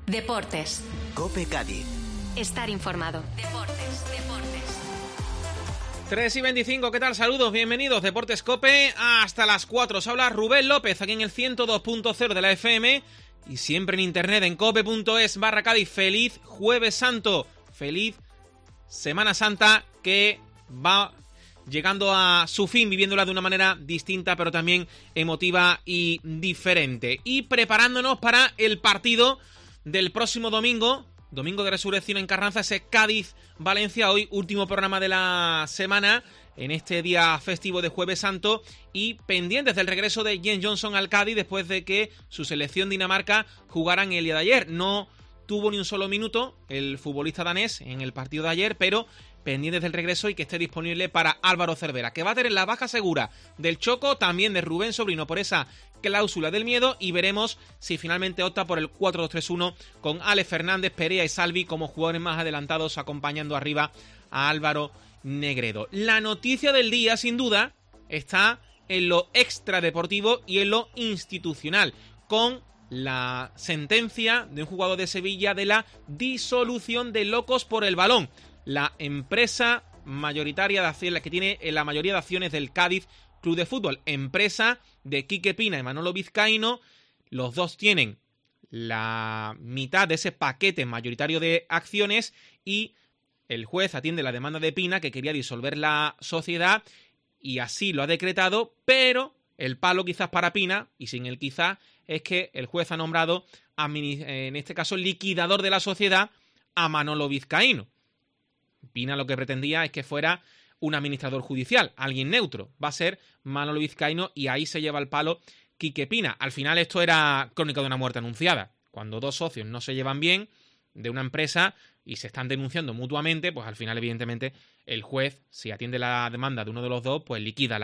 Deportes. COPE Cádiz. Estar informado. Deportes. 3:25, ¿qué tal? Saludos, bienvenidos. Deportes COPE hasta las 4. Os habla Rubén López, aquí en el 102.0 de la FM y siempre en internet en cope.es/Cádiz. Feliz Jueves Santo, feliz Semana Santa que va llegando a su fin, viviéndola de una manera distinta, pero también emotiva y diferente. Y preparándonos para el partido del próximo domingo de Resurrección en Carranza, ese Cádiz-Valencia, hoy último programa de la semana, en este día festivo de Jueves Santo, y pendientes del regreso de Jens Johnson al Cádiz después de que su selección Dinamarca jugaran el día de ayer. No tuvo ni un solo minuto el futbolista danés en el partido de ayer, pero pendientes del regreso y que esté disponible para Álvaro Cervera, que va a tener la baja segura del Choco, también de Rubén Sobrino por esa cláusula del miedo, y veremos si finalmente opta por el 4-2-3-1 con Alex Fernández, Perea y Salvi como jugadores más adelantados acompañando arriba a Álvaro Negredo. La noticia del día, sin duda, está en lo extradeportivo y en lo institucional, con la sentencia de un jugador de Sevilla de la disolución de Locos por el Balón, la empresa mayoritaria de acciones, la que tiene la mayoría de acciones del Cádiz Club de Fútbol, empresa de Quique Pina y Manolo Vizcaíno. Los dos tienen la mitad de ese paquete mayoritario de acciones y el juez atiende la demanda de Pina, que quería disolver la sociedad, y así lo ha decretado, pero el palo quizás para Pina, y sin el quizás, es que el juez ha nombrado, en este caso, liquidador de la sociedad a Manolo Vizcaíno. Pina lo que pretendía es que fuera un administrador judicial, alguien neutro. Va a ser Manolo Vizcaíno y ahí se lleva el palo Quique Pina. Al final esto era crónica de una muerte anunciada. Cuando dos socios no se llevan bien de una empresa y se están denunciando mutuamente, pues al final evidentemente el juez, si atiende la demanda de uno de los dos, pues liquida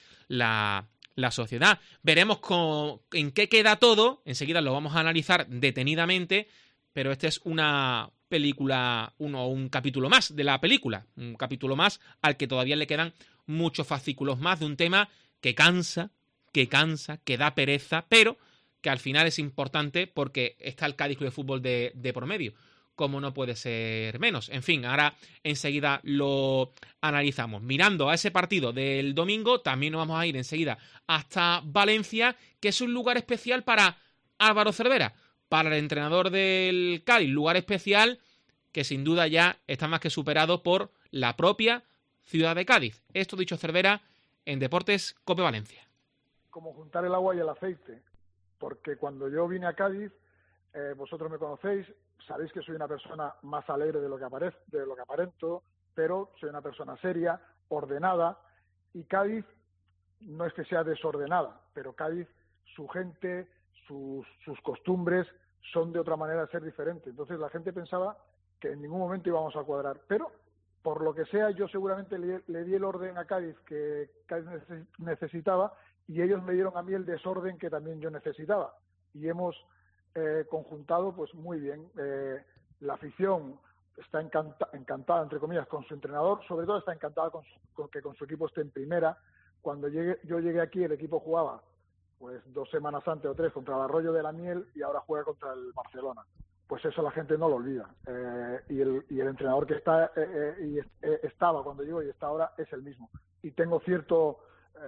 la sociedad. Veremos en qué queda todo, enseguida lo vamos a analizar detenidamente, pero esta es una película, un capítulo más de la película, un capítulo más al que todavía le quedan muchos fascículos más de un tema que cansa, que da pereza, pero que al final es importante porque está el Cádiz Club de Fútbol de por medio, como no puede ser menos. En fin, ahora enseguida lo analizamos. Mirando a ese partido del domingo, también nos vamos a ir enseguida hasta Valencia, que es un lugar especial para Álvaro Cervera, para el entrenador del Cádiz, lugar especial que sin duda ya está más que superado por la propia ciudad de Cádiz. Esto dicho Cervera en Deportes COPE Valencia. Como juntar el agua y el aceite, porque cuando yo vine a Cádiz, vosotros me conocéis, sabéis que soy una persona más alegre de lo que aparento, pero soy una persona seria, ordenada, y Cádiz no es que sea desordenada, pero Cádiz, su gente, sus costumbres son de otra manera de ser diferente. Entonces la gente pensaba que en ningún momento íbamos a cuadrar, pero por lo que sea yo seguramente le di el orden a Cádiz que Cádiz necesitaba, y ellos me dieron a mí el desorden que también yo necesitaba, y hemos conjuntado pues muy bien. La afición está encantada, entre comillas, con su entrenador, sobre todo está encantada con que con su equipo esté en primera. Cuando yo llegué aquí, el equipo jugaba pues 2 semanas antes o 3 contra el Arroyo de la Miel y ahora juega contra el Barcelona. Pues eso la gente no lo olvida. Y el entrenador que estaba cuando llegó y está ahora es el mismo. Y tengo cierto,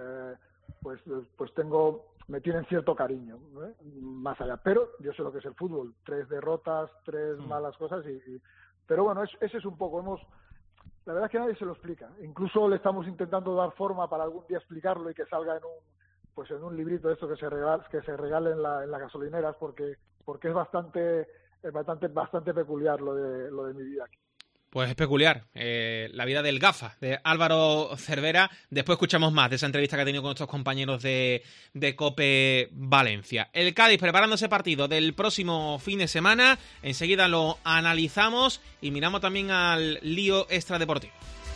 me tienen cierto cariño, ¿eh? Más allá. Pero yo sé lo que es el fútbol. 3 derrotas, 3 malas cosas. Pero bueno, ese es un poco. La verdad es que nadie se lo explica. Incluso le estamos intentando dar forma para algún día explicarlo y que salga en un librito de esto que se regale en las gasolineras, porque es bastante peculiar lo de mi vida aquí. Pues es peculiar, la vida del gafa, de Álvaro Cervera. Después escuchamos más de esa entrevista que ha tenido con nuestros compañeros de COPE Valencia. El Cádiz preparando ese partido del próximo fin de semana. Enseguida lo analizamos y miramos también al lío extradeportivo.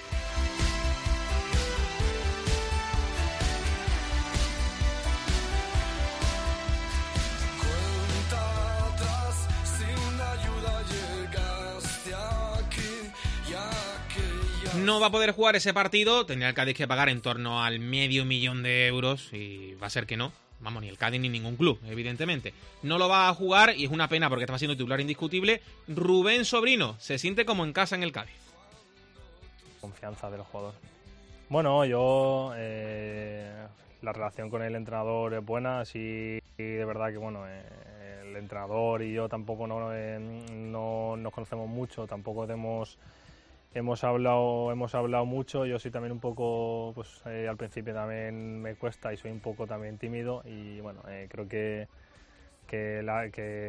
No va a poder jugar ese partido, tendría el Cádiz que pagar en torno al 500.000 de euros y va a ser que no. vamos, ni el Cádiz ni ningún club, evidentemente. No lo va a jugar y es una pena porque estaba siendo titular indiscutible. Rubén Sobrino se siente como en casa en el Cádiz. Confianza del jugador. Bueno, yo la relación con el entrenador es buena, sí, y de verdad que bueno, el entrenador y yo tampoco no nos conocemos mucho, tampoco hemos hablado mucho. Yo soy también un poco, pues al principio también me cuesta y soy un poco también tímido y bueno, creo que la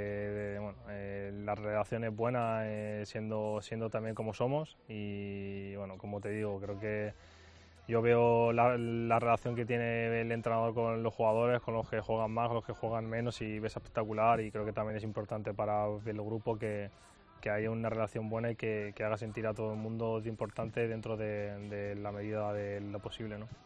relación es buena, siendo también como somos y bueno, como te digo, creo que yo veo la relación que tiene el entrenador con los jugadores, con los que juegan más, con los que juegan menos y ves espectacular y creo que también es importante para el grupo que haya una relación buena y que haga sentir a todo el mundo de importante dentro de la medida de lo posible, ¿no?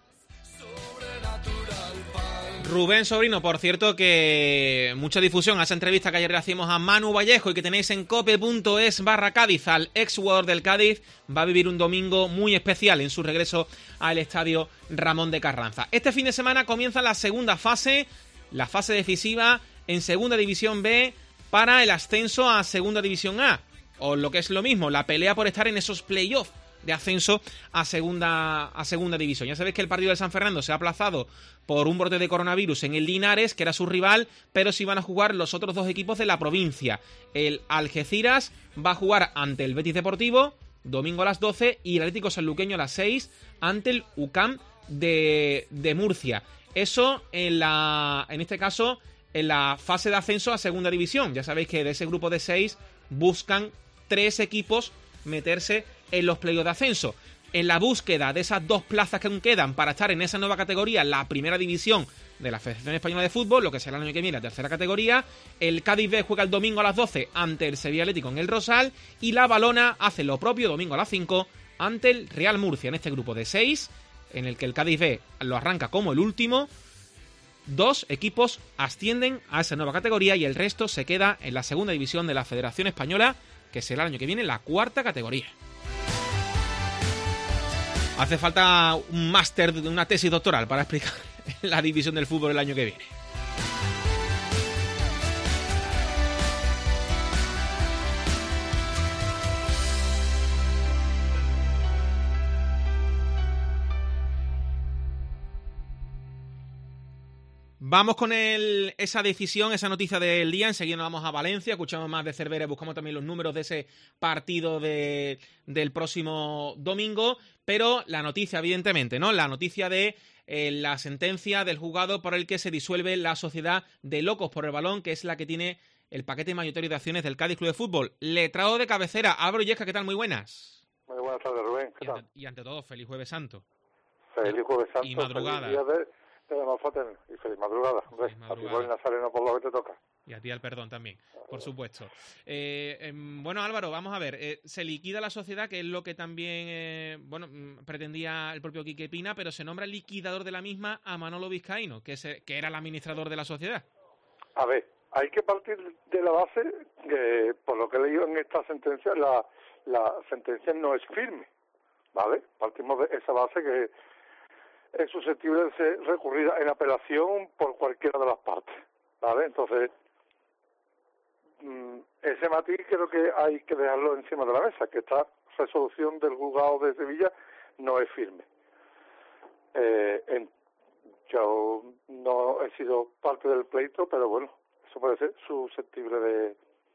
Rubén Sobrino, por cierto, que mucha difusión a esa entrevista que ayer le hacíamos a Manu Vallejo y que tenéis en cope.es/Cádiz, al ex jugador del Cádiz, va a vivir un domingo muy especial en su regreso al estadio Ramón de Carranza. Este fin de semana comienza la segunda fase, la fase decisiva en Segunda División B para el ascenso a Segunda División A, o lo que es lo mismo, la pelea por estar en esos playoffs de ascenso a segunda división. Ya sabéis que el partido de San Fernando se ha aplazado por un brote de coronavirus en el Linares, que era su rival, pero sí van a jugar los otros dos equipos de la provincia. El Algeciras va a jugar ante el Betis Deportivo, domingo a las 12, y el Atlético Sanluqueño a las 6 ante el UCAM de Murcia. Eso en este caso en la fase de ascenso a segunda división. Ya sabéis que de ese grupo de 6 buscan 3 equipos meterse en los playoffs de ascenso. En la búsqueda de esas 2 plazas que aún quedan para estar en esa nueva categoría, la primera división de la Federación Española de Fútbol, lo que será el año que viene la tercera categoría, el Cádiz B juega el domingo a las 12 ante el Sevilla Atlético en el Rosal y la Valona hace lo propio domingo a las 5 ante el Real Murcia. En este grupo de 6, en el que el Cádiz B lo arranca como el último, 2 equipos ascienden a esa nueva categoría y el resto se queda en la segunda división de la Federación Española, que será el año que viene la cuarta categoría. Hace falta un máster, una tesis doctoral para explicar la división del fútbol el año que viene. Vamos con esa decisión, esa noticia del día. Enseguida nos vamos a Valencia, escuchamos más de Cervera, buscamos también los números de ese partido del próximo domingo. Pero la noticia, evidentemente, ¿no? La noticia de la sentencia del juzgado por el que se disuelve la sociedad de Locos por el Balón, que es la que tiene el paquete mayoritario de acciones del Cádiz Club de Fútbol. Letrado de cabecera, Álvaro Illescas, ¿qué tal? Muy buenas. Muy buenas tardes, Rubén. ¿Qué tal? Y ante todo, feliz Jueves Santo. Feliz Jueves Santo. Y madrugada. Feliz día de la Malfaten y feliz madrugada. Hombre, a ti por el Nazareno por lo que te toca. Y a ti al perdón también, por supuesto. Bueno, Álvaro, vamos a ver. Se liquida la sociedad, que es lo que también pretendía el propio Quique Pina, pero se nombra liquidador de la misma a Manolo Vizcaíno, que era el administrador de la sociedad. A ver, hay que partir de la base que, por lo que he leído en esta sentencia, la sentencia no es firme, ¿vale? Partimos de esa base que es susceptible de ser recurrida en apelación por cualquiera de las partes, ¿vale? Entonces, ese matiz creo que hay que dejarlo encima de la mesa, que esta resolución del juzgado de Sevilla no es firme. Yo no he sido parte del pleito, pero bueno, eso puede ser susceptible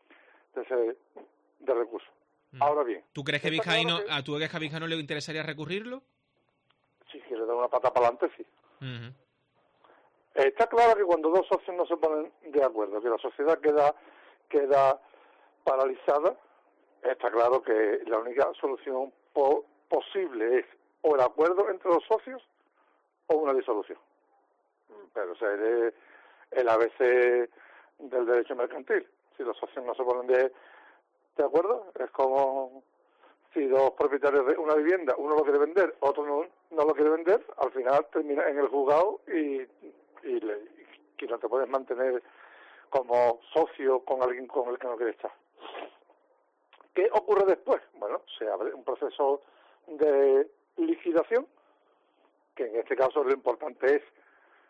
de recurso. Ahora bien, ¿tú crees que Vizcaíno, a Vizcaíno le interesaría recurrirlo? Si quiere dar una pata para adelante, sí. Uh-huh. Está claro que cuando 2 socios no se ponen de acuerdo, que la sociedad queda paralizada, está claro que la única solución posible es o el acuerdo entre los socios o una disolución. Pero ese es el ABC del derecho mercantil. Si los socios no se ponen de acuerdo, es como si 2 propietarios de una vivienda, uno lo quiere vender, otro no lo quiere vender, al final termina en el juzgado y no te puedes mantener como socio con alguien con el que no quieres estar. ¿Qué ocurre después? Bueno, se abre un proceso de liquidación, que en este caso lo importante es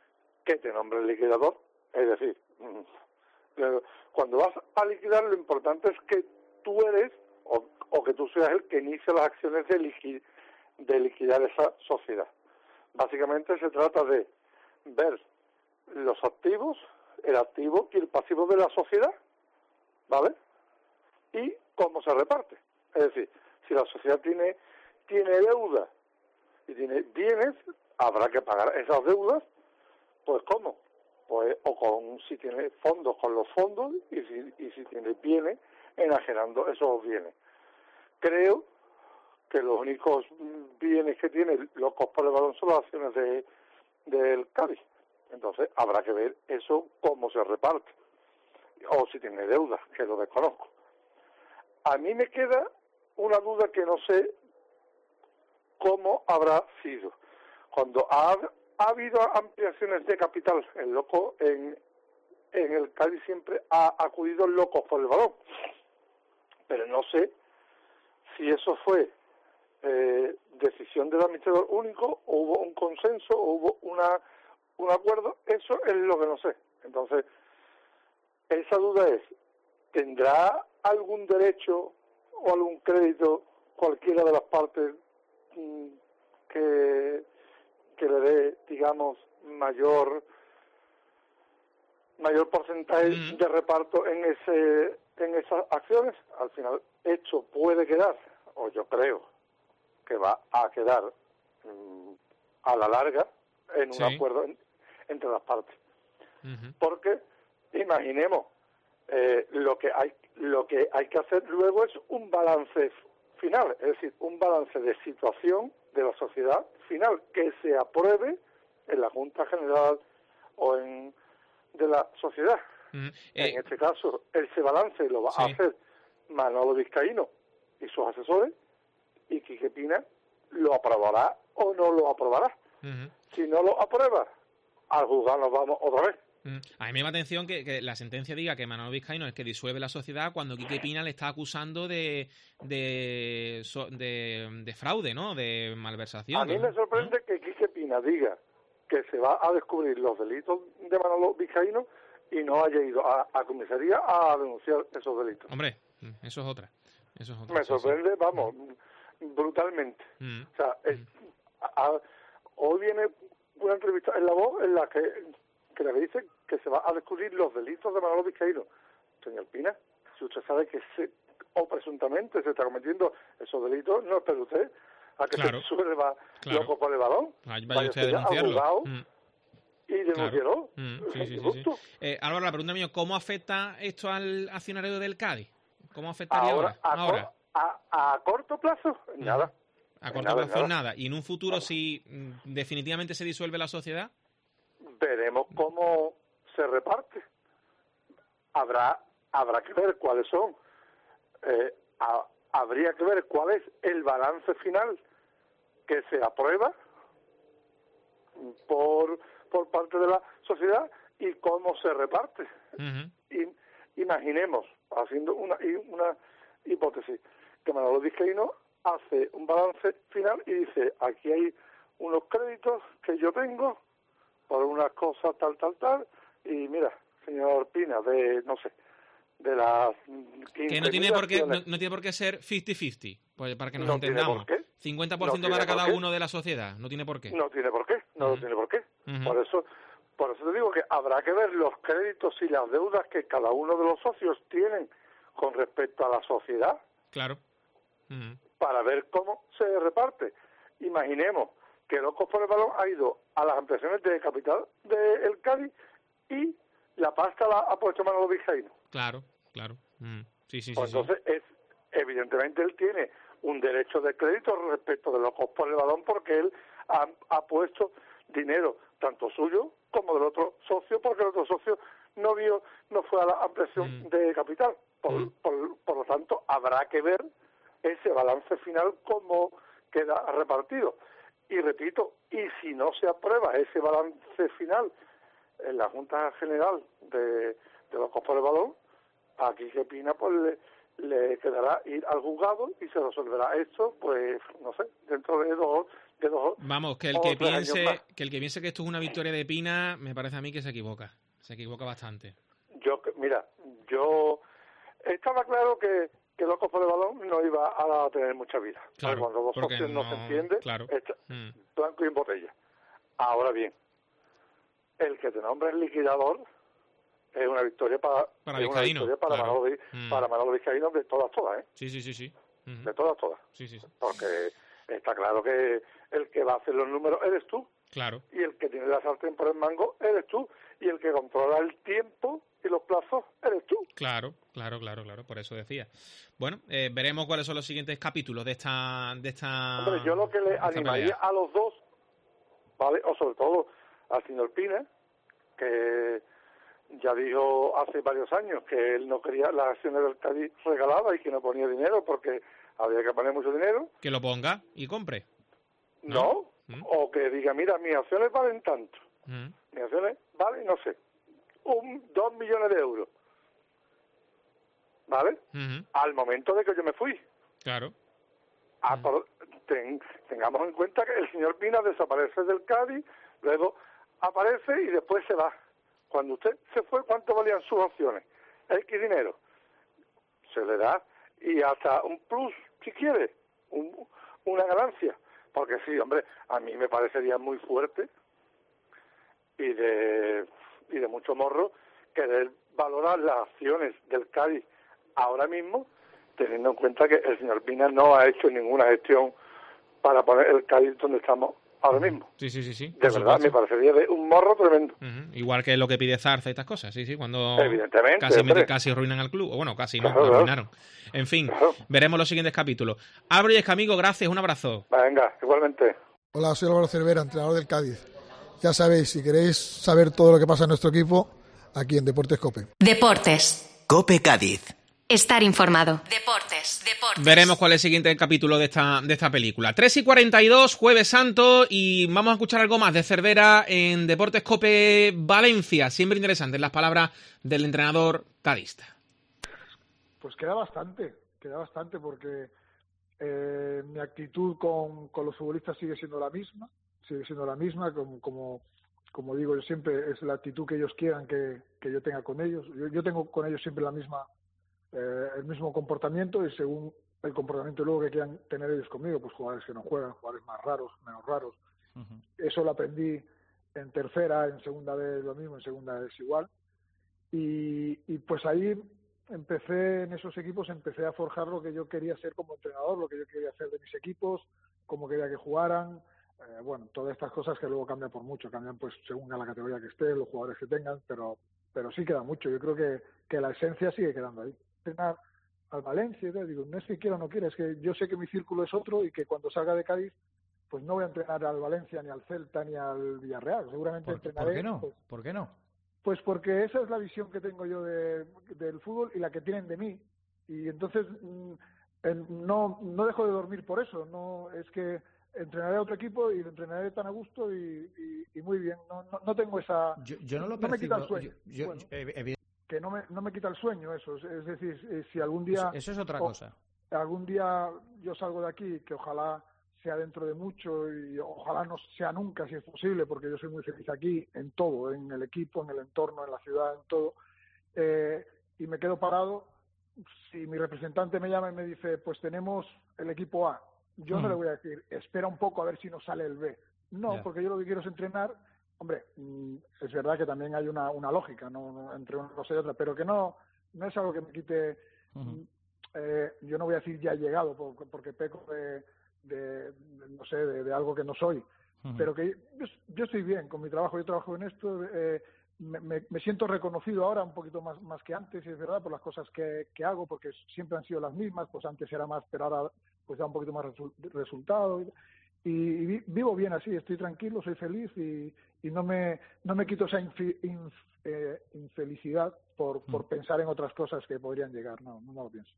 que te nombre el liquidador. Es decir, cuando vas a liquidar, lo importante es que tú eres o que tú seas el que inicia las acciones de liquidar esa sociedad. Básicamente se trata de ver los activos, el activo y el pasivo de la sociedad, ¿vale? Y cómo se reparte. Es decir, si la sociedad tiene deuda y tiene bienes, habrá que pagar esas deudas, pues ¿cómo? Pues si tiene fondos, con los fondos, y si tiene bienes, enajenando esos bienes. Creo que los únicos bienes que tiene locos por el balón son las acciones del Cádiz. Entonces habrá que ver eso cómo se reparte, o si tiene deuda, que lo desconozco. A mí me queda una duda que no sé cómo habrá sido. Cuando ha habido ampliaciones de capital, el loco en el Cádiz siempre ha acudido locos por el balón, pero no sé si eso fue decisión del administrador único, o hubo un consenso, o hubo un acuerdo. Eso es lo que no sé. Entonces, esa duda es, ¿tendrá algún derecho o algún crédito cualquiera de las partes que le dé, digamos, mayor porcentaje de reparto en esas acciones? Al final, esto puede quedar, o yo creo que va a quedar a la larga en un acuerdo entre las partes. Porque imaginemos, lo que hay que hacer luego es un balance final, es decir, un balance de situación de la sociedad final que se apruebe en la Junta General o de la sociedad. En este caso, ese balance lo va a hacer Manolo Vizcaíno y sus asesores, y Quique Pina lo aprobará o no lo aprobará. Si no lo aprueba, al juzgado nos vamos otra vez. A mí me llama atención que la sentencia diga que Manolo Vizcaíno es el que disuelve la sociedad, cuando Quique Pina le está acusando de fraude, ¿no? De malversación. A mí me sorprende que Quique Pina diga que se va a descubrir los delitos de Manolo Vizcaíno y no haya ido a comisaría a denunciar esos delitos. Hombre, eso es otra. Me sorprende, vamos, brutalmente. O sea, hoy viene una entrevista en La Voz en la que le dice que se va a descubrir los delitos de Manolo Vizcaíno. Señor Pina, si usted sabe que o presuntamente se está cometiendo esos delitos, no espere usted a que se suelva loco por el balón. Vaya usted a denunciarlo. Y denunciólo. Sí. Álvaro, la pregunta mía, ¿cómo afecta esto al accionario del Cádiz? ¿Cómo afectaría ahora? A corto plazo, nada. A corto plazo, nada. ¿Y en un futuro, si definitivamente se disuelve la sociedad? Veremos cómo se reparte. Habrá que ver cuáles son. Habría que ver cuál es el balance final que se aprueba por parte de la sociedad y cómo se reparte. Imaginemos, haciendo una hipótesis, que Manolo Vizcaíno hace un balance final y dice, aquí hay unos créditos que yo tengo por unas cosas tal, y mira, señor Pina, de las 15 que no tiene por qué ser 50-50, pues para que nos entendamos. 50% para cada uno de la sociedad, no tiene por qué. No tiene por qué, no tiene por qué. Por eso te digo que habrá que ver los créditos y las deudas que cada uno de los socios tienen con respecto a la sociedad. Claro. Para ver cómo se reparte. Imaginemos que Locos por el Balón ha ido a las ampliaciones de capital del Cádiz y la pasta la ha puesto Manolo Vizcaíno. Claro. Sí. Entonces, evidentemente él tiene un derecho de crédito respecto de Locos por el Balón, porque él ha puesto dinero, tanto suyo como del otro socio, porque el otro socio no fue a la ampliación de capital. Por lo tanto, habrá que ver ese balance final cómo queda repartido. Y repito, y si no se aprueba ese balance final en la Junta General de Locos por el Balón, a Quique Pina pues le quedará ir al juzgado y se resolverá esto, pues no sé, dentro de Vamos, que el que piense que esto es una victoria de Pina, me parece a mí que se equivoca bastante. Yo estaba claro que Locos por el Balón no iba a tener mucha vida. Claro, cuando dos socios no se entienden, claro. blanco y en botella. Ahora bien, el que te nombres liquidador es una victoria para Vizcaíno, para Manolo Vizcaíno de todas, ¿eh? Sí. De todas. Sí. Porque está claro que el que va a hacer los números eres tú. Claro. Y el que tiene la sartén por el mango eres tú. Y el que controla el tiempo y los plazos eres tú. Claro, por eso decía. Bueno, veremos cuáles son los siguientes capítulos de esta Hombre, yo lo que le animaría a los dos, ¿vale? O sobre todo al señor Pina, que ya dijo hace varios años que él no quería las acciones del Cádiz regaladas y que no ponía dinero porque había que poner mucho dinero. Que lo ponga y compre. No. O que diga, mira, mis acciones valen tanto. Mis acciones valen, no sé, 2 millones de euros. ¿Vale? Al momento de que yo me fui. Claro. Tengamos en cuenta que el señor Pina desaparece del Cádiz, luego aparece y después se va. Cuando usted se fue, ¿cuánto valían sus acciones? X dinero. Se le da, y hasta un plus, si quiere, una ganancia. Porque sí, hombre, a mí me parecería muy fuerte y de mucho morro querer valorar las acciones del Cádiz ahora mismo, teniendo en cuenta que el señor Pina no ha hecho ninguna gestión para poner el Cádiz donde estamos ahora mismo. Sí. De verdad, me parecería de un morro tremendo. Igual que lo que pide Zarza y estas cosas, sí, cuando evidentemente, casi arruinan al club, o bueno, casi no, lo arruinaron. En fin, veremos los siguientes capítulos. Álvaro y Escamigo, gracias, un abrazo. Venga, igualmente. Hola, soy Álvaro Cervera, entrenador del Cádiz. Ya sabéis, si queréis saber todo lo que pasa en nuestro equipo, aquí en Deportes COPE. Deportes. COPE Cádiz. Estar informado. Deportes. Veremos cuál es el siguiente capítulo de esta película. 3:42, Jueves Santo, y vamos a escuchar algo más de Cervera en Deportes COPE Valencia. Siempre interesantes las palabras del entrenador cadista. Pues queda bastante porque mi actitud con los futbolistas sigue siendo la misma, como digo yo siempre, es la actitud que ellos quieran que yo tenga con ellos. Yo tengo con ellos siempre el mismo comportamiento, y según el comportamiento luego que quieran tener ellos conmigo, pues jugadores que no juegan, jugadores más raros, menos raros. Eso lo aprendí en tercera, en segunda vez lo mismo, en segunda vez igual. Y pues ahí en esos equipos empecé a forjar lo que yo quería ser como entrenador, lo que yo quería hacer de mis equipos, cómo quería que jugaran, todas estas cosas que luego cambian pues según a la categoría que esté, los jugadores que tengan, pero sí queda mucho. Yo creo que la esencia sigue quedando ahí. Entrenar al Valencia, digo, no es que quiera o no quiera, es que yo sé que mi círculo es otro y que cuando salga de Cádiz pues no voy a entrenar al Valencia, ni al Celta, ni al Villarreal. Seguramente entrenaré. ¿Por qué no? ¿Por qué no? Pues porque esa es la visión que tengo yo del fútbol y la que tienen de mí. Y entonces no dejo de dormir por eso. No es que entrenaré a otro equipo y lo entrenaré tan a gusto y muy bien. No tengo esa... Yo no lo percibo. No me quita el sueño. Que no me quita el sueño eso. Es decir, si algún día... Eso es otra cosa. Algún día yo salgo de aquí, que ojalá sea dentro de mucho y ojalá no sea nunca, si es posible, porque yo soy muy feliz aquí, en todo, en el equipo, en el entorno, en la ciudad, en todo, y me quedo parado. Si mi representante me llama y me dice, pues tenemos el equipo A, yo no le voy a decir, espera un poco a ver si nos sale el B. No, porque yo lo que quiero es entrenar. Hombre, es verdad que también hay una lógica, ¿no? Entre una cosa y otra, pero que no es algo que me quite. Yo no voy a decir ya he llegado, porque peco no sé, de algo que no soy, pero que yo estoy bien con mi trabajo. Yo trabajo en esto, me siento reconocido ahora un poquito más que antes, y es verdad, por las cosas que hago, porque siempre han sido las mismas. Pues antes era más, pero ahora pues da un poquito más resultado, y vivo bien así, estoy tranquilo, soy feliz, y no me quito esa infelicidad por pensar en otras cosas que podrían llegar. No lo pienso.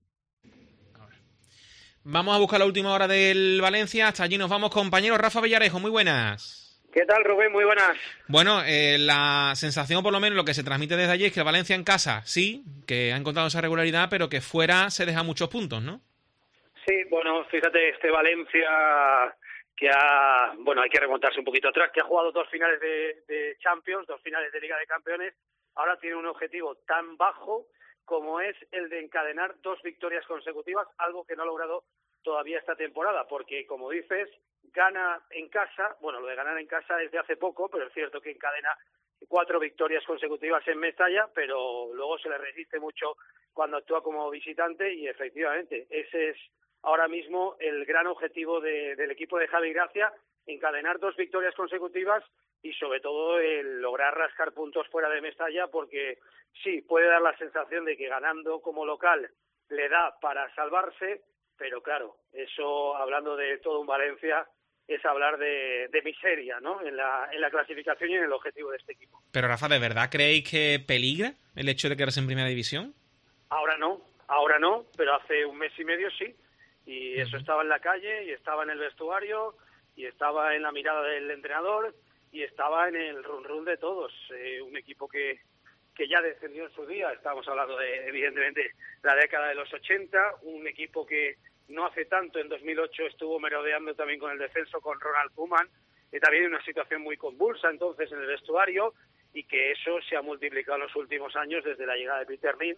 Vamos a buscar la última hora del Valencia. Hasta allí nos vamos, compañero Rafa Villarejo. Muy buenas. ¿Qué tal, Rubén? Muy buenas. Bueno, la sensación, por lo menos lo que se transmite desde allí, es que el Valencia en casa sí, que ha encontrado esa regularidad, pero que fuera se deja muchos puntos, ¿no? Sí, bueno, fíjate, este Valencia hay que remontarse un poquito atrás, que ha jugado 2 finales de Champions, 2 finales de Liga de Campeones, ahora tiene un objetivo tan bajo como es el de encadenar 2 victorias consecutivas, algo que no ha logrado todavía esta temporada, porque como dices, gana en casa, bueno, lo de ganar en casa es de hace poco, pero es cierto que encadena 4 victorias consecutivas en Mestalla, pero luego se le resiste mucho cuando actúa como visitante y efectivamente ese es ahora mismo el gran objetivo del equipo de Javi Gracia, encadenar 2 victorias consecutivas y sobre todo el lograr rascar puntos fuera de Mestalla, porque sí, puede dar la sensación de que ganando como local le da para salvarse, pero claro, eso hablando de todo un Valencia es hablar de miseria, ¿no? En la clasificación y en el objetivo de este equipo. Pero Rafa, ¿de verdad creéis que peligra el hecho de quedarse en primera división? Ahora no, pero hace un mes y medio sí. Y eso estaba en la calle, y estaba en el vestuario, y estaba en la mirada del entrenador, y estaba en el run de todos. Un equipo que ya descendió en su día, estamos hablando de, evidentemente, la década de los 80, un equipo que no hace tanto, en 2008, estuvo merodeando también con el descenso con Ronald Koeman, también en una situación muy convulsa entonces en el vestuario, y que eso se ha multiplicado en los últimos años desde la llegada de Peter Lim.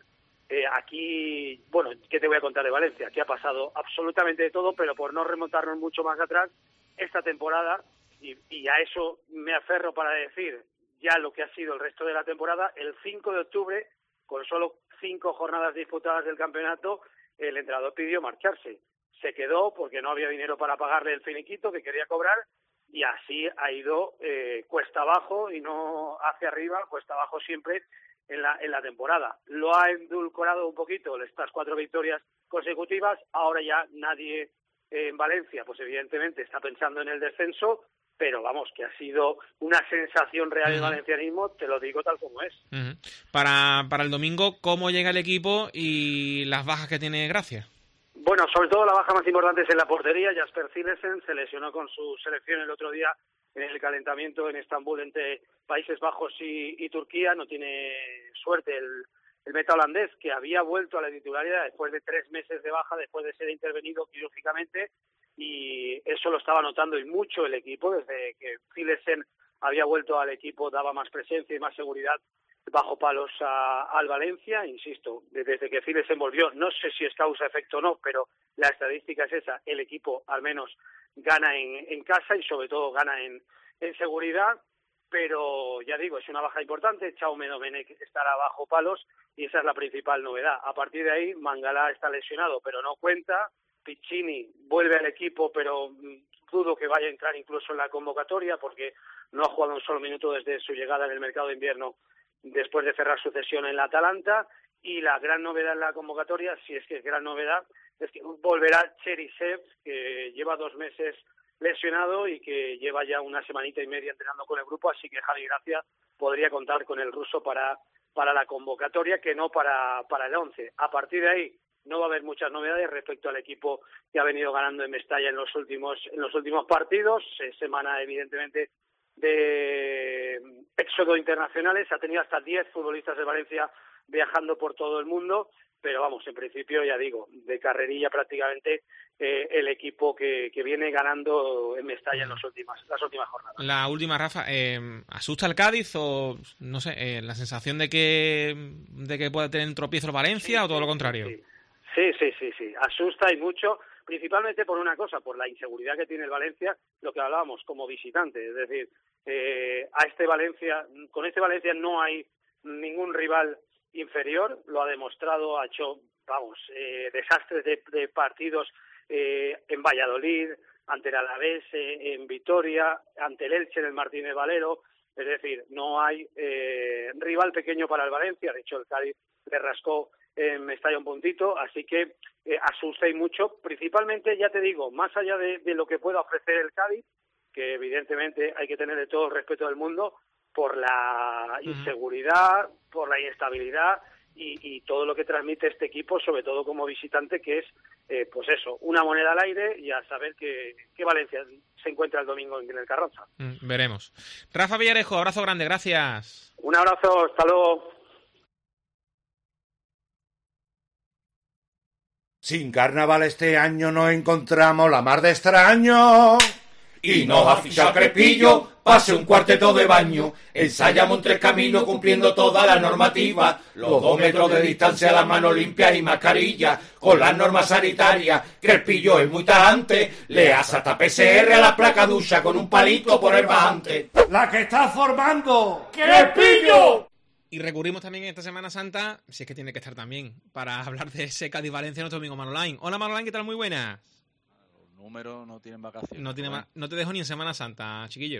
Aquí, bueno, ¿qué te voy a contar de Valencia? Aquí ha pasado absolutamente de todo, pero por no remontarnos mucho más atrás, esta temporada, y a eso me aferro para decir ya lo que ha sido el resto de la temporada, el 5 de octubre, con solo 5 jornadas disputadas del campeonato, el entrenador pidió marcharse. Se quedó porque no había dinero para pagarle el finiquito que quería cobrar, y así ha ido cuesta abajo y no hacia arriba, cuesta abajo siempre en la temporada. Lo ha endulcorado un poquito estas 4 victorias consecutivas. Ahora ya nadie en Valencia, pues evidentemente está pensando en el descenso, pero vamos, que ha sido una sensación real del valencianismo, te lo digo tal como es. Para el domingo, ¿cómo llega el equipo y las bajas que tiene Gracia? Bueno, sobre todo la baja más importante es en la portería. Jasper Cillessen se lesionó con su selección el otro día en el calentamiento en Estambul entre Países Bajos y Turquía. No tiene suerte el meta holandés, que había vuelto a la titularidad después de 3 meses de baja, después de ser intervenido quirúrgicamente, y eso lo estaba notando y mucho el equipo. Desde que Cillessen había vuelto al equipo daba más presencia y más seguridad bajo palos al Valencia. Insisto, desde que Cillessen volvió, no sé si es causa-efecto o no, pero la estadística es esa, el equipo al menos gana en casa y sobre todo gana en seguridad, pero ya digo, es una baja importante. Jaume Domenech estará bajo palos y esa es la principal novedad. A partir de ahí, Mangala está lesionado, pero no cuenta. Piccini vuelve al equipo, pero dudo que vaya a entrar incluso en la convocatoria porque no ha jugado un solo minuto desde su llegada en el mercado de invierno después de cerrar su cesión en la Atalanta. Y la gran novedad en la convocatoria, si es que es gran novedad, es que volverá Cherisev, que lleva 2 meses lesionado y que lleva ya una semanita y media entrenando con el grupo, así que Javi Gracia podría contar con el ruso para la convocatoria, que no para el 11. A partir de ahí no va a haber muchas novedades respecto al equipo que ha venido ganando en Mestalla en los últimos partidos. Semana evidentemente de éxodo internacionales, ha tenido hasta 10 futbolistas de Valencia viajando por todo el mundo, pero vamos, en principio, ya digo, de carrerilla prácticamente el equipo que viene ganando en Mestalla en las últimas jornadas. La última, Rafa, ¿asusta el Cádiz o, no sé, la sensación de que puede tener un tropiezo el Valencia o todo lo contrario? Sí, asusta y mucho, principalmente por una cosa, por la inseguridad que tiene el Valencia, lo que hablábamos como visitante, es decir, con este Valencia no hay ningún rival inferior, lo ha demostrado, ha hecho, desastres de partidos en Valladolid, ante el Alavés, en Vitoria, ante el Elche en el Martínez Valero, es decir, no hay rival pequeño para el Valencia. De hecho el Cádiz le rascó en Mestalla un puntito, así que asusta y mucho, principalmente, ya te digo, más allá de lo que pueda ofrecer el Cádiz, que evidentemente hay que tener todo el respeto del mundo, por la inseguridad, por la inestabilidad y todo lo que transmite este equipo, sobre todo como visitante, que es, pues eso, una moneda al aire, y a saber que Valencia se encuentra el domingo en el Carranza. Veremos. Rafa Villarejo, abrazo grande, gracias. Un abrazo, hasta luego. Sin carnaval este año no encontramos la mar de extraño. Y nos ha fichado Crespillo, pase un cuarteto de baño. Ensayamos en 3 caminos cumpliendo toda la normativa. Los 2 metros de distancia, las manos limpias y mascarilla. Con las normas sanitarias, Crespillo es muy tajante. Le hace hasta PCR a la placa ducha con un palito por el bajante. ¡La que está formando! ¡Crespillo! Y recurrimos también en esta Semana Santa, si es que tiene que estar también, para hablar de ese Cádiz-Valencia, nuestro amigo Manolain. Hola Manolain, ¿qué tal? Muy buenas. Números no tienen vacaciones. No te dejo ni en Semana Santa, chiquillo.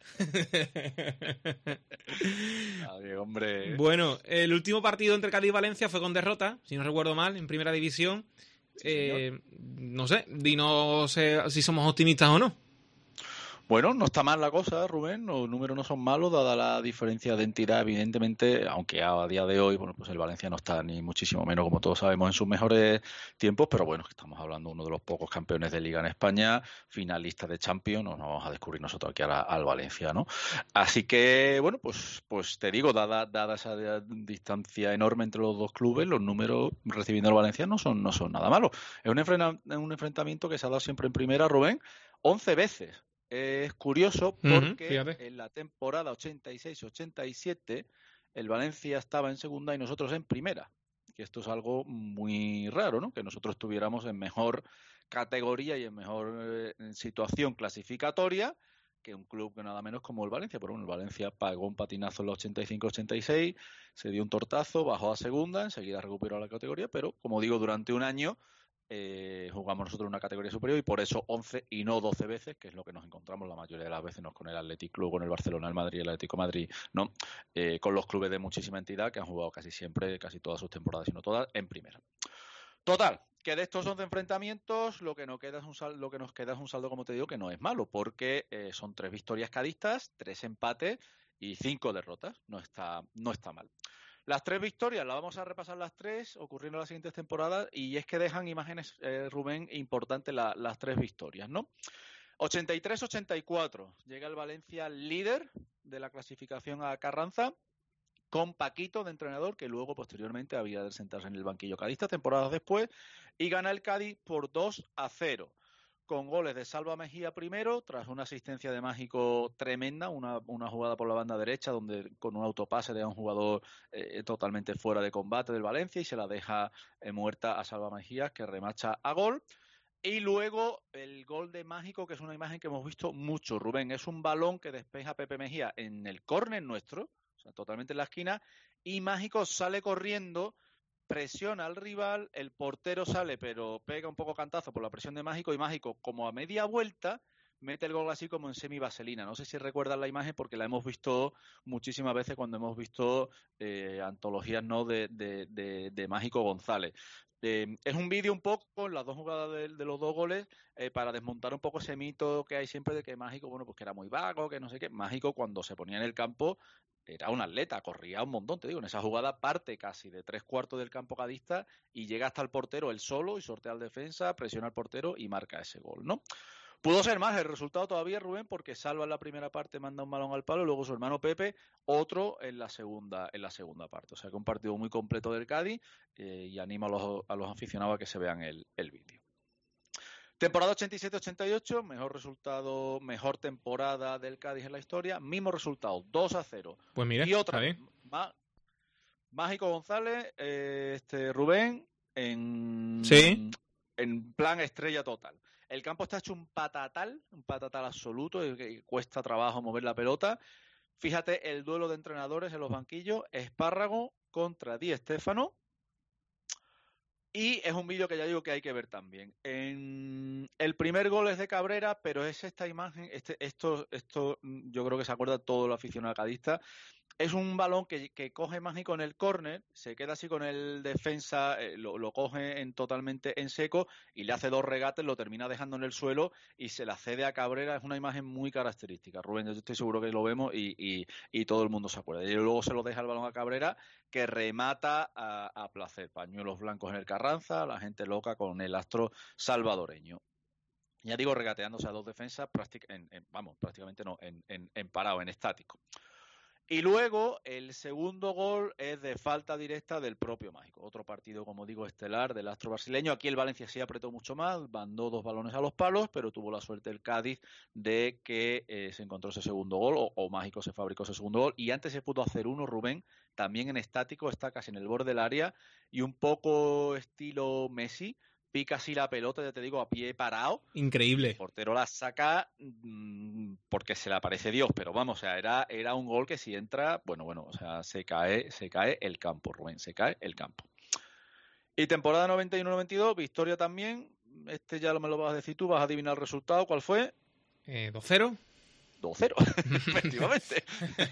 Ay, hombre. Bueno, el último partido entre Cádiz y Valencia fue con derrota, si no recuerdo mal, en Primera División. No sé, dinos si somos optimistas o no. Bueno, no está mal la cosa, Rubén, los números no son malos, dada la diferencia de entidad, evidentemente, aunque a día de hoy, bueno, pues el Valencia no está ni muchísimo menos, como todos sabemos, en sus mejores tiempos, pero bueno, estamos hablando de uno de los pocos campeones de Liga en España, finalista de Champions, no nos vamos a descubrir nosotros aquí al Valencia, ¿no? Así que, bueno, pues te digo, dada esa distancia enorme entre los dos clubes, los números recibiendo al Valencia no son nada malos. Es un enfrentamiento que se ha dado siempre en primera, Rubén, 11 veces. Es curioso porque en la temporada 86-87 el Valencia estaba en segunda y nosotros en primera. Que esto es algo muy raro, ¿no? Que nosotros estuviéramos en mejor categoría y en mejor situación clasificatoria que un club que nada menos como el Valencia. Pero bueno, el Valencia pagó un patinazo en la 85-86, se dio un tortazo, bajó a segunda, enseguida recuperó la categoría, pero como digo, durante un año jugamos nosotros una categoría superior y por eso 11 y no 12 veces, que es lo que nos encontramos la mayoría de las veces, no con el Athletic Club, con el Barcelona, el Madrid, el Atlético de Madrid, no, con los clubes de muchísima entidad que han jugado casi siempre, casi todas sus temporadas, sino todas, en primera. Total, que de estos 11 enfrentamientos lo que nos queda es un saldo, como te digo, que no es malo, porque son 3 victorias cadistas, 3 empates y 5 derrotas. No está mal. Las 3 victorias, las vamos a repasar las 3, ocurriendo en las siguientes temporadas, y es que dejan imágenes, Rubén, importantes las 3 victorias, ¿no? 83-84, llega el Valencia líder de la clasificación a Carranza, con Paquito de entrenador, que luego posteriormente había de sentarse en el banquillo cadista temporadas después, y gana el Cádiz por 2-0. Con goles de Salva Mejía primero, tras una asistencia de Mágico tremenda, una jugada por la banda derecha donde con un autopase deja a un jugador totalmente fuera de combate del Valencia y se la deja muerta a Salva Mejía, que remacha a gol. Y luego el gol de Mágico, que es una imagen que hemos visto mucho, Rubén. Es un balón que despeja Pepe Mejía en el córner nuestro, o sea, totalmente en la esquina, y Mágico sale corriendo, presiona al rival, el portero sale pero pega un poco cantazo por la presión de Mágico y Mágico, como a media vuelta, mete el gol así como en semi-vaselina. No sé si recuerdan la imagen porque la hemos visto muchísimas veces cuando hemos visto antologías, ¿no?, de Mágico González. Es un vídeo un poco, las 2 jugadas de los 2 goles, para desmontar un poco ese mito que hay siempre de que Mágico, bueno, pues que era muy vago, que no sé qué. Mágico, cuando se ponía en el campo, era un atleta, corría un montón, te digo. En esa jugada parte casi de 3/4 del campo cadista y llega hasta el portero él solo y sortea al defensa, presiona al portero y marca ese gol, ¿no? Pudo ser más el resultado todavía, Rubén, porque Salva en la primera parte manda un balón al palo, luego su hermano Pepe, otro en la segunda parte. O sea que un partido muy completo del Cádiz, y animo a los aficionados a que se vean el vídeo. Temporada 87-88, mejor resultado, mejor temporada del Cádiz en la historia, mismo resultado, 2-0. Pues mira, y otra vez, Mágico González, Rubén, en plan estrella total. El campo está hecho un patatal absoluto, que cuesta trabajo mover la pelota. Fíjate el duelo de entrenadores en los banquillos, Espárrago contra Di Stéfano. Y es un vídeo que ya digo que hay que ver también. El primer gol es de Cabrera, pero es esta imagen, esto yo creo que se acuerda todo el aficionado cadista. Es un balón que coge Mágico en el córner, se queda así con el defensa, lo coge totalmente en seco y le hace 2 regates, lo termina dejando en el suelo y se la cede a Cabrera. Es una imagen muy característica, Rubén, yo estoy seguro que lo vemos y todo el mundo se acuerda. Y luego se lo deja el balón a Cabrera, que remata a placer. Pañuelos blancos en el Carranza, la gente loca con el astro salvadoreño. Ya digo, regateándose a 2 defensas, prácticamente no, en parado, en estático. Y luego el segundo gol es de falta directa del propio Mágico. Otro partido, como digo, estelar del astro brasileño. Aquí el Valencia sí apretó mucho más, mandó 2 balones a los palos, pero tuvo la suerte el Cádiz de que se encontró ese segundo gol, o Mágico se fabricó ese segundo gol. Y antes se pudo hacer uno, Rubén, también en estático, está casi en el borde del área, y un poco estilo Messi, pica así la pelota, ya te digo, a pie parado. Increíble. El portero la saca porque se le aparece Dios, pero vamos, o sea, era un gol que si entra, bueno, o sea, se cae el campo, Rubén, se cae el campo. Y temporada 91-92, victoria también. Este ya me lo vas a decir tú, vas a adivinar el resultado. ¿Cuál fue? 2-0. 2-0, efectivamente.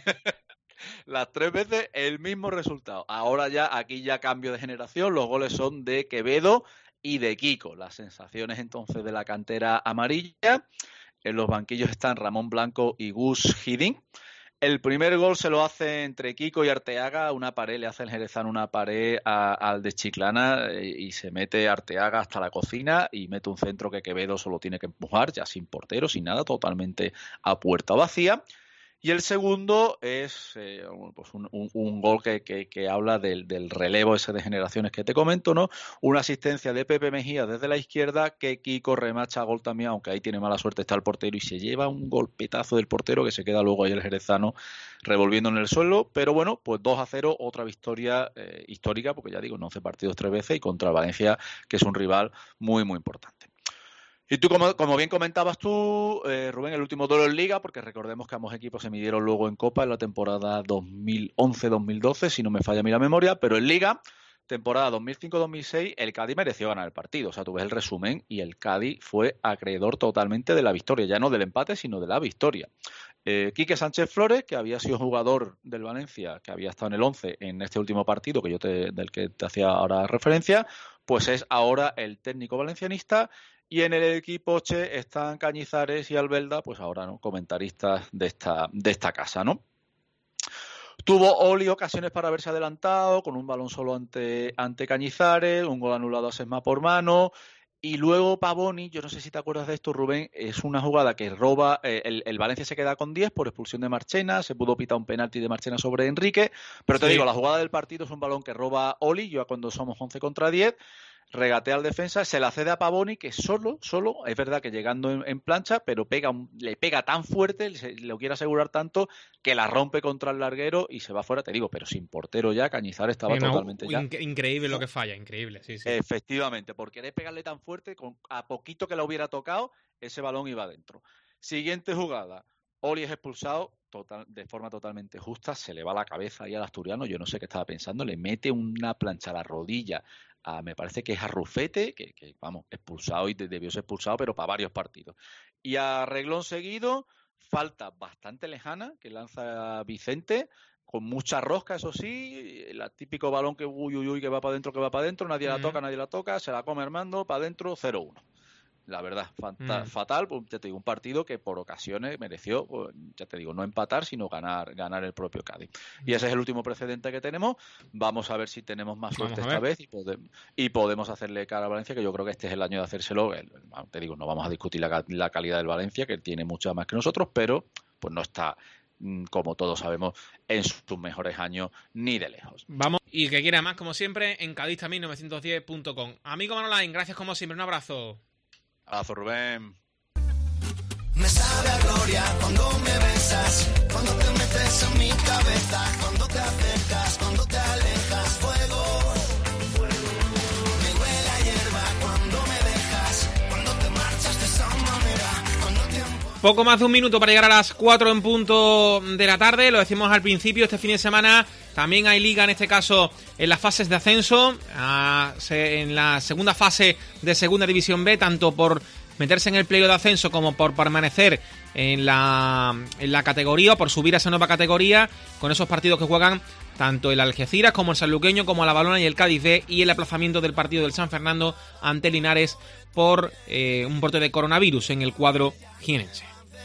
Las 3 veces el mismo resultado. Ahora ya, aquí ya cambio de generación, los goles son de Quevedo y de Kiko. Las sensaciones entonces de la cantera amarilla. En los banquillos están Ramón Blanco y Gus Hiddink. El primer gol se lo hace entre Kiko y Arteaga, una pared, le hace el jerezano una pared al de Chiclana y se mete Arteaga hasta la cocina y mete un centro que Quevedo solo tiene que empujar, ya sin portero, sin nada, totalmente a puerta vacía. Y el segundo es pues un gol que habla del relevo ese de generaciones que te comento, ¿no? Una asistencia de Pepe Mejía desde la izquierda que Kiko remacha a gol también, aunque ahí tiene mala suerte, está el portero y se lleva un golpetazo del portero que se queda luego ahí el jerezano revolviendo en el suelo. Pero bueno, pues 2-0, otra victoria histórica, porque ya digo, en 11 partidos 3 veces y contra el Valencia, que es un rival muy, muy importante. Y tú, como bien comentabas tú, Rubén, el último duelo en Liga, porque recordemos que ambos equipos se midieron luego en Copa en la temporada 2011-2012, si no me falla a mí la memoria, pero en Liga, temporada 2005-2006, el Cádiz mereció ganar el partido. O sea, tú ves el resumen y el Cádiz fue acreedor totalmente de la victoria, ya no del empate, sino de la victoria. Quique Sánchez Flores, que había sido jugador del Valencia, que había estado en el 11 en este último partido del que te hacía ahora referencia, pues es ahora el técnico valencianista. Y en el equipo Che están Cañizares y Albelda, pues ahora, ¿no?, comentaristas de esta casa, ¿no? Tuvo Oli ocasiones para haberse adelantado, con un balón solo ante Cañizares, un gol anulado a Sesma por mano, y luego Pavoni, yo no sé si te acuerdas de esto, Rubén, es una jugada que roba, el Valencia se queda con 10 por expulsión de Marchena, se pudo pitar un penalti de Marchena sobre Enrique, pero te digo, la jugada del partido es un balón que roba Oli, ya cuando somos 11 contra 10, regatea al defensa, se la cede a Pavoni, que solo, es verdad que llegando en plancha, pero le pega tan fuerte, lo quiere asegurar tanto, que la rompe contra el larguero y se va fuera, te digo, pero sin portero ya, Cañizares estaba totalmente ya. Increíble lo que falla, increíble, sí. Efectivamente, por querer pegarle tan fuerte, a poquito que la hubiera tocado, ese balón iba adentro. Siguiente jugada, Oli es expulsado de forma totalmente justa, se le va la cabeza ahí al asturiano, yo no sé qué estaba pensando, le mete una plancha a la rodilla, me parece que es a Rufete, que vamos, expulsado y debió ser expulsado, pero para varios partidos. Y a reglón seguido, falta bastante lejana que lanza Vicente, con mucha rosca, eso sí, el típico balón que que va para adentro, nadie la toca, se la come Armando, para adentro, 0-1. La verdad, fatal, ya te digo, un partido que por ocasiones mereció, ya te digo, no empatar, sino ganar el propio Cádiz. Y ese es el último precedente que tenemos. Vamos a ver si tenemos más suerte esta vez y podemos hacerle cara a Valencia, que yo creo que este es el año de hacérselo. Te digo, no vamos a discutir la calidad del Valencia, que tiene mucha más que nosotros, pero pues no está, como todos sabemos, en sus mejores años ni de lejos. Vamos, y el que quiera más, como siempre, en cadiztambién910.com. Amigo Manolain, gracias como siempre, un abrazo. Abrazo, Rubén. Me sabe a gloria cuando me besas, cuando te metes en mi cabeza, cuando te acercas, cuando te alejas, fuego. Me huele a hierba cuando me dejas, cuando te marchas de esa manera, cuando tiempo... Poco más de un minuto para llegar a las 4 en punto de la tarde, lo decimos al principio, este fin de semana también hay liga, en este caso en las fases de ascenso, en la segunda fase de Segunda División B, tanto por meterse en el playoff de ascenso como por permanecer en la categoría o por subir a esa nueva categoría, con esos partidos que juegan tanto el Algeciras como el Sanluqueño, como la Balona y el Cádiz B, y el aplazamiento del partido del San Fernando ante Linares por un brote de coronavirus en el cuadro jienense.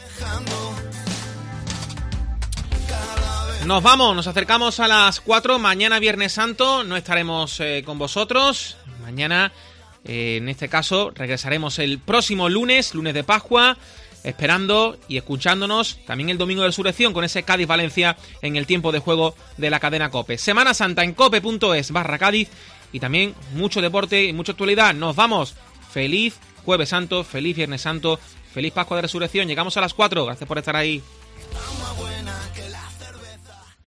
Nos vamos, nos acercamos a las 4. Mañana Viernes Santo no estaremos con vosotros. Mañana, en este caso, regresaremos el próximo lunes de Pascua. esperando y escuchándonos también el domingo de Resurrección con ese Cádiz-Valencia en el tiempo de juego de la cadena COPE. Semana Santa en cope.es/Cádiz y también mucho deporte y mucha actualidad. Nos vamos. Feliz Jueves Santo, feliz Viernes Santo, feliz Pascua de Resurrección. Llegamos a las 4. Gracias por estar ahí.